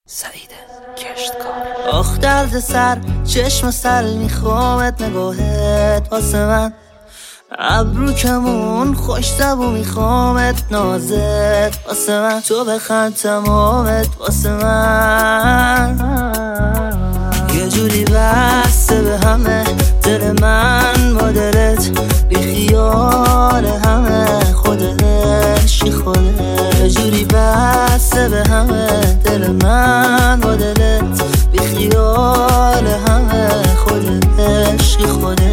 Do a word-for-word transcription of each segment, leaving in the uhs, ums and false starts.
سعید کشتکار. آخ درد سر چشم سل میخوامت نگاهت واسه من، ابرو کمون خوش زبو میخوامت نازت واسه من، تو بخند تمامت واسه من. یه جوری بسته به همه دل من با دلت، بی خیال همه خودت عشقی خودت. یه جوری بسته به همه دل من با دلت، بی خیال همه خودت عشقی خودت.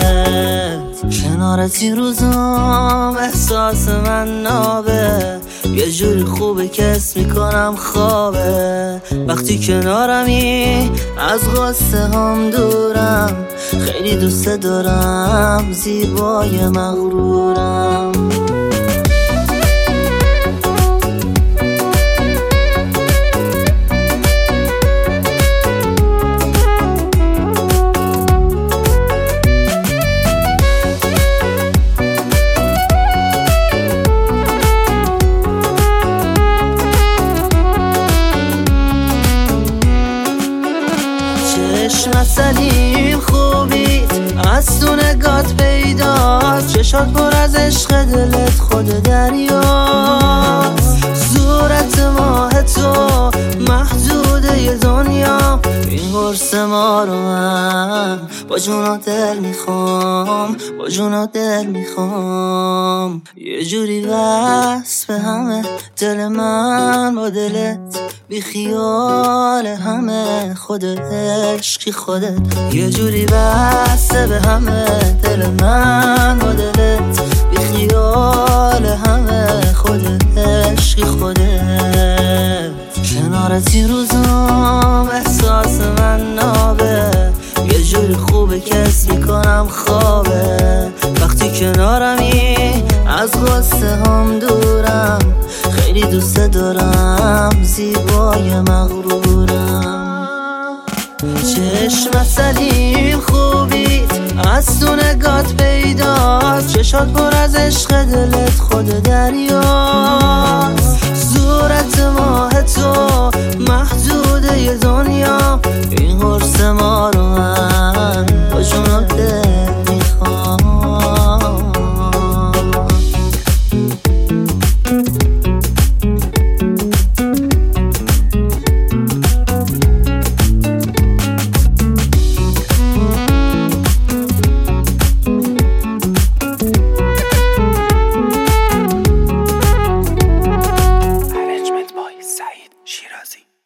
کنارت این روزام احساس من نابه، یه جوری خوبه که حس میکنم خوابه. وقتی کنارمی از غصه هم دورم، خیلی دوست دارم زیبای مغرورم. چشم سلیم خوبیت از تو نگات پیداست، چشات پر از عشق دلت خود دریاست. صورت ماه تو محدوده ی دنیا، این قرص ما رو من با جون دل میخوام، با جون دل میخوام. یه جوری بس به همه دل من با دلت، بی خیال همه خودت عشقی خودت. یه جوری بسته به همه دل من با دلت، بی خیال همه خودت عشقی خودت. کنارت این روزام احساس من نابه، یه جوری خوبه که حس میکنم خوابه. وقتی کنارمی از غصه هم دورم، خیلی دوست دارم زیبای مغرورم. چشم سلیم خوبیت از تو نگات پیداست، چشات پر از عشق دلت خود دریاست. صورت ماه تو